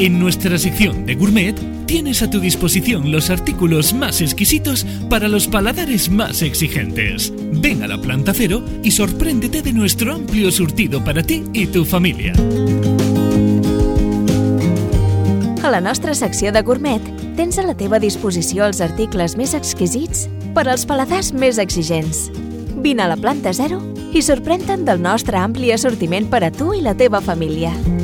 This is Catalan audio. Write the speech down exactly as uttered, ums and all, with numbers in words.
En nuestra sección de gourmet tienes a tu disposición los artículos más exquisitos para los paladares más exigentes. Ven a la Planta Cero y sorpréndete de nuestro amplio surtido para ti y tu familia. A la nostra secció de gourmet tens a la teva disposició els articles més exquisits per als paladars més exigents. Vine a la Planta Zero i sorprèn-te'n del nostre ampli assortiment per a tu i la teva família.